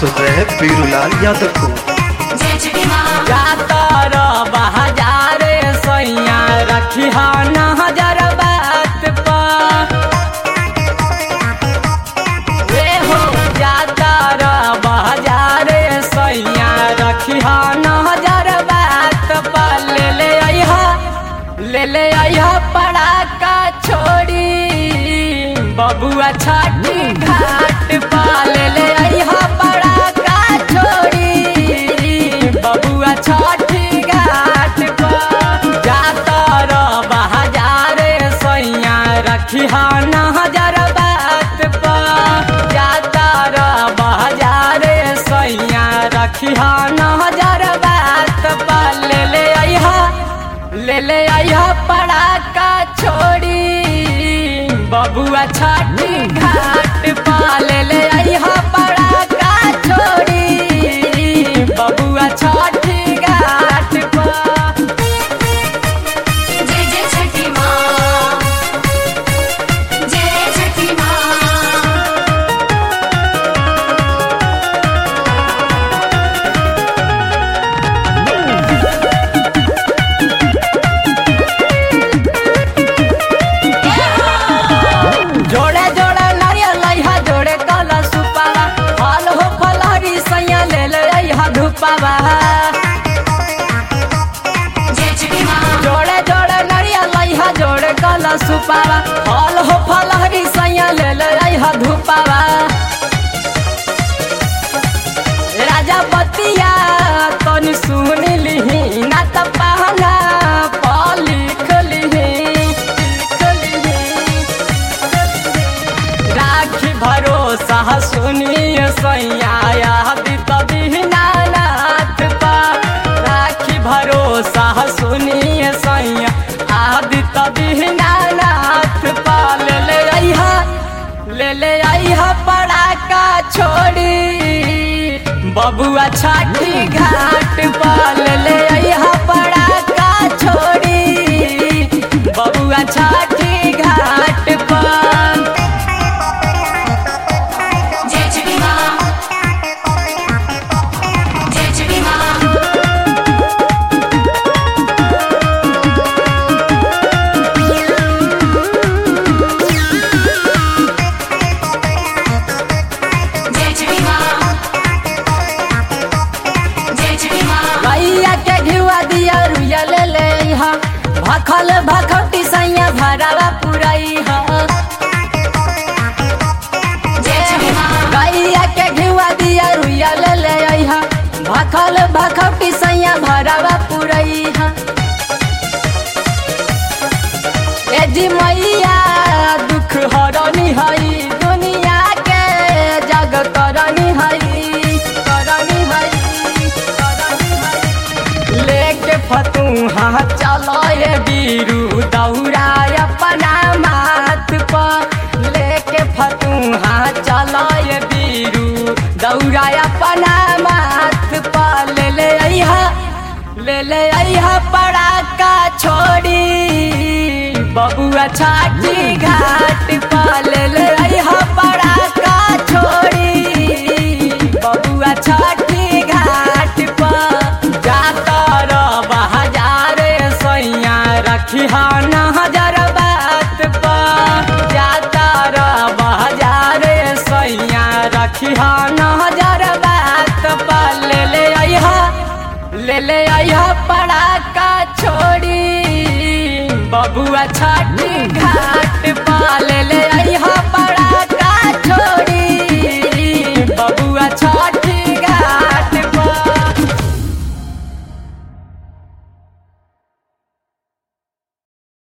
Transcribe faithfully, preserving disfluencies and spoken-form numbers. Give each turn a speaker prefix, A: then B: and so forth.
A: सुन रहे हैं पीरूलाल यादव को।
B: जाता बाजार सैया रखी नजर बात पा हो जाता बाजार सैया रखी नजर बात पा ले ले आइहा ले ले आइहा पड़ाका छोड़ी बबुआ छठी घाट पा ले ले आइहा पड़ाका छोड़ी बबुआ छठी घाट पा जाता बाजार सैया रखी नजर बात पा जाता बाजार सैया रखी नजर बात पा ले ले आइहा ले ले आइहा पड़ाका छोड़ी बबुआ छठी घाट पा ले ले आइहा पड़ाका छोड़ी बबुआ छठी घाट पा।
C: जय जय छठी माँ, जय छठी माँ।
B: जोड़े जोड़े नारियल लइहा जोड़े कला सुपावा फल हो फलहरी सैया ले ले आइहा धुपावा
C: जय छठी माँ,
B: जोड़े जोड़े नारियल लइहा जोड़े कला सुपावा फल हो फलहरी सैया ले ले आइहा धुपावा राजा बतिया तनी सुन लिही ना त पहना प लिख लिही लिख लिही राखी भरोसा सुनिए सैया याद दीनानाथ पा राखी भरोसा सुनिए सैया आदित दीनानाथ पा ले ले आइहा ले ले आइहा पड़ाका छोड़ी बबुआ छठी घाट पा ले ले आइहा पड़ाका छोड़ी बबुआ छठी घाट पा।
C: जय छठी माँ, जय छठी माँ। जय छठी माँ, जय छठी माँ।
B: भैया के घिवा दिया रुया ले ले हा भखल भखटी सैया भरावा पुरई हा
C: जय छठी माँ,
B: भैया के घिवा दिया रुया ले ले हा भखल भखटी सैया भरावा पुरई हा ए जी मैया दुख हरनी हई दुनिया के जग करनी हई करनी हई करनी हई लेके फतूहा चलो ये बीरू दौड़ा अपना माथ पर लेके फतूहा चलो ये बीरू दौड़ा अपना माथ पर ले ले आइहा ले ले आइहा पड़ाका छोड़ी बबुआ छठी घाट पर ले ले आइहा पड़ाका छोड़ी बबुआ छठी घाट पर जाता बाजार सैया रखी नजर बात पर जाता बाजार सैया रखी नजर बात पर ले ले आइहा ले ले आइहा पड़ाका छोड़ी बबुआ छठी घाट पा ले ले आइहा